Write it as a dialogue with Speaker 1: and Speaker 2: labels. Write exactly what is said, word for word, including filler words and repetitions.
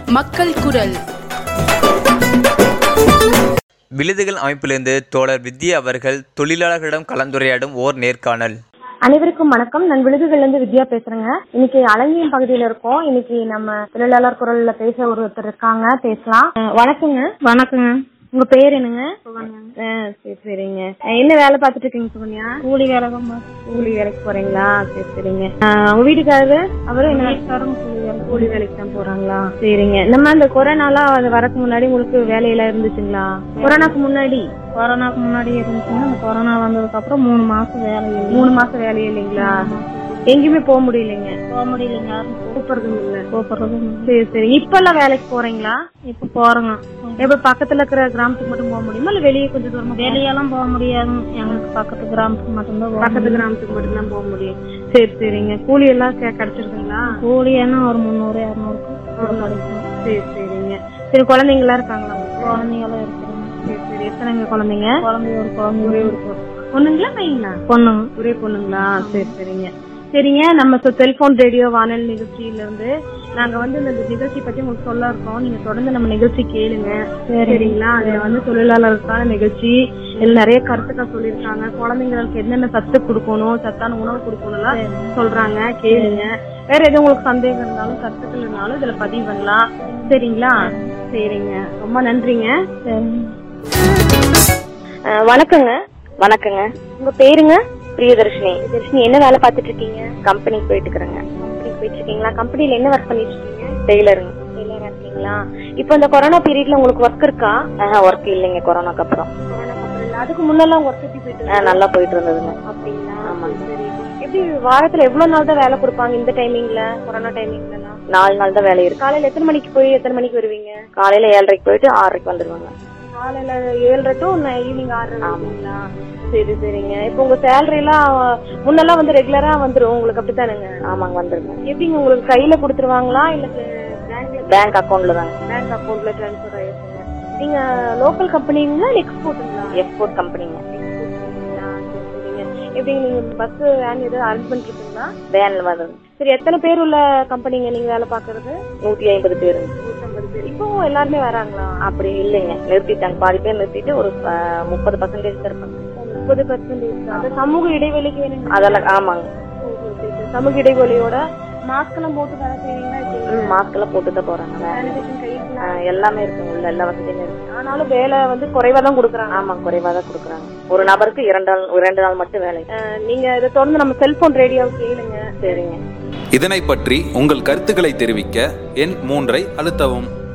Speaker 1: மக்கள் குரல்.
Speaker 2: விழுதுகள் அமைப்பிலிருந்து தோழர் வித்யா அவர்கள் தொழிலாளர்களிடம் கலந்துரையாடும் ஓர் நேர்காணல்.
Speaker 3: அனைவருக்கும் வணக்கம். நான் விழுதுகள்ல வித்யா பேசுறேங்க. இன்னைக்கு அலங்கியம் பகுதியில இருக்கோம். இன்னைக்கு நம்ம தொழிலாளர் குரல்ல பேச ஒருத்தர் இருக்காங்க, பேசலாம். வணக்கங்க.
Speaker 4: வணக்கங்க.
Speaker 3: உங்க பேர் என்னங்க?
Speaker 4: சுகன்யா.
Speaker 3: சரி சரிங்க. என்ன வேலை பாத்துட்டு இருக்கீங்க சுகன்யா?
Speaker 4: கூலி வேலை தான்.
Speaker 3: கூலி வேலைக்கு போறீங்களா? சரி சரிங்க. உங்க வீட்டுக்காரரு அவரும் என்ன
Speaker 4: கூலி வேலை
Speaker 3: கூலி வேலைக்கு தான் போறாங்களா? சரிங்க. நம்ம இந்த கொரோனால அது வரக்கு முன்னாடி உங்களுக்கு வேலையெல்லாம் இருந்துச்சுங்களா? கொரோனாக்கு முன்னாடி
Speaker 4: கொரோனாக்கு முன்னாடி இருந்துச்சுன்னா அந்த கொரோனா வந்ததுக்கு அப்புறம் மூணு மாசம் வேலை இல்லை.
Speaker 3: மூணு மாசம் வேலையே இல்லைங்களா? எங்கேயுமே போக முடியலைங்க.
Speaker 4: போக முடியலைங்க. யாரும்
Speaker 3: கூப்பிடுறதும் இல்ல.
Speaker 4: கூப்பிடுறதும்
Speaker 3: சரி சரி. இப்ப எல்லாம் வேலைக்கு போறீங்களா?
Speaker 4: இப்ப போறோங்க.
Speaker 3: எப்ப பக்கத்துல இருக்கிற கிராமத்துக்கு மட்டும் போக முடியுமா இல்ல வெளியே கொஞ்சம் தூரமா?
Speaker 4: வெளியெல்லாம் போக முடியாது. எங்களுக்கு பக்கத்து கிராமத்துக்கு மட்டும்தான்.
Speaker 3: பக்கத்து கிராமத்துக்கு மட்டும் தான் போக முடியும். சரி சரிங்க. கூலி எல்லாம் கிடைச்சிருக்குங்களா?
Speaker 4: கூலி என்ன ஒரு முந்நூறு இரநூறுக்கு கிடைக்கும்.
Speaker 3: சரி சரிங்க. சரி, குழந்தைங்களா இருக்காங்களா?
Speaker 4: குழந்தைங்களும் இருக்கிறாங்க.
Speaker 3: சரி சரி. எத்தனைங்க குழந்தைங்க?
Speaker 4: குழந்தை ஒரு குழந்தை.
Speaker 3: ஒரே ஒரு பொண்ணுங்களா பையங்களா?
Speaker 4: பொண்ணுங்க.
Speaker 3: ஒரே பொண்ணுங்களா? சரி சரிங்க. சரிங்க. நம்ம செல்போன் ரேடியோ வானொலி நிகழ்ச்சியில இருந்து நாங்க வந்து இந்த நிகழ்ச்சி பத்தி உங்களுக்கு சொல்ல இருக்கோம். நீங்க தொடர்ந்து நம்ம நிகழ்ச்சி கேளுங்க, சரிங்களா? அதுல வந்து தொழிலாளருக்கான நிகழ்ச்சி, இதுல நிறைய கருத்துக்கள் சொல்லியிருக்காங்க. குழந்தைங்களுக்கு என்னென்ன சத்து கொடுக்கணும், சத்தான உணவு கொடுக்கணும்லாம் சொல்றாங்க, கேளுங்க. வேற எதுவும் உங்களுக்கு சந்தேகம் இருந்தாலும் கருத்துக்கள் இருந்தாலும் இதுல பதிவு பண்ணலாம், சரிங்களா? சரிங்க, ரொம்ப நன்றிங்க. வணக்கங்க.
Speaker 5: வணக்கங்க.
Speaker 3: உங்க பேருங்க?
Speaker 5: பிரியதர்ஷினி.
Speaker 3: தர்ஷினி, என்ன வேலை பாத்துட்டு இருக்கீங்க?
Speaker 5: கம்பெனிக்கு போயிட்டு இருக்கிறேங்க.
Speaker 3: கம்பெனிக்கு போயிட்டு இருக்கீங்களா? கம்பெனில என்ன ஒர்க் பண்ணிட்டு இருக்கீங்க?
Speaker 5: டெய்லருங்க.
Speaker 3: டெய்லரா இருக்கீங்களா? இப்போ இந்த கொரோனா பீரியட்ல உங்களுக்கு ஒர்க் இருக்கா?
Speaker 5: ஒர்க் இல்லைங்க. கொரோனாக்கு அப்புறம்.
Speaker 3: அதுக்கு முன்னெல்லாம் ஒர்க் எப்படி போயிட்டு?
Speaker 5: நல்லா போயிட்டு இருந்ததுங்க.
Speaker 3: அப்படிங்களா? ஆமா. சரி. எப்படி வாரத்துல எவ்வளவு நாள் தான் வேலை கொடுப்பாங்க இந்த டைமிங்ல, கொரோனா டைமிங்ல?
Speaker 5: நாலு நாள் தான் வேலை இருக்கு.
Speaker 3: காலையில எத்தனை மணிக்கு போய் எத்தனை மணிக்கு வருவீங்க?
Speaker 5: காலையில ஏழரைக்கு போயிட்டு ஆறரைக்கு வந்துருவாங்க.
Speaker 3: காலையில ஏழரை டு ஈவினிங் ஆறரை. ஆமாங்களா? சரி சரிங்க. இப்போ உங்க சேலரி எல்லாம் முன்னெல்லாம் வந்து ரெகுலரா வந்துரும் உங்களுக்கு, அப்படித்தானுங்க?
Speaker 5: ஆமாங்க, வந்துருங்க.
Speaker 3: எப்படிங்க உங்களுக்கு கையில கொடுத்துருவாங்களா இல்ல பேங்க்ல?
Speaker 5: பேங்க் அக்கௌண்ட்ல தாங்க.
Speaker 3: பேங்க் அக்கௌண்ட்ல டிரான்ஸ்பர் ஆயிருக்குங்க. நீங்க லோக்கல் கம்பெனிங்களா இல்ல எக்ஸ்போர்ட்டுங்களா?
Speaker 5: எக்ஸ்போர்ட் கம்பெனிங்க.
Speaker 3: எப்படிங்க நீங்க பஸ் வேன் ஏதாவது அரேஞ்ச்மெண்ட் இருக்குங்களா?
Speaker 5: வேன்ல வருது.
Speaker 3: சரி, எத்தனை பேர் உள்ள கம்பெனிங்க நீங்க வேலை பாக்குறது?
Speaker 5: நூத்தி ஐம்பது பேரு.
Speaker 3: நூத்தி ஐம்பது பேர். இப்போ எல்லாருமே வராங்களா?
Speaker 5: அப்படி இல்லைங்க, நிறுத்திட்டாங்க. பாதி பேர் நிறுத்திட்டு ஒரு முப்பது பர்சன்டேஜ் இருப்பாங்க.
Speaker 3: முப்பது பர்சன்டேஜ். அந்த சமூக இடைவெளிக்கு வேணுங்க
Speaker 5: அதெல்லாம். ஆமாங்க.
Speaker 3: சமூக இடைவெளியோட மாஸ்க் எல்லாம் போட்டு வேலை செய்வீங்களா?
Speaker 5: மாஸ்க் எல்லாம் போட்டுதான் போறாங்க. எல்லாமே இருக்குங்க, உள்ள எல்லா வசதியுமே இருக்கு.
Speaker 3: ஆனாலும் வேலை வந்து குறைவா தான் கொடுக்குறாங்க.
Speaker 5: ஆமா, குறைவா தான் கொடுக்குறாங்க. ஒரு நபருக்கு இரண்டு நாள் இரண்டு நாள் மட்டும் வேலை.
Speaker 3: நீங்க இதை தொடர்ந்து நம்ம செல்போன் ரேடியோ கேளுங்க,
Speaker 5: சரிங்க.
Speaker 6: இதனை பற்றி உங்கள் கருத்துக்களை தெரிவிக்க எண் மூன்றை அழுத்தவும்.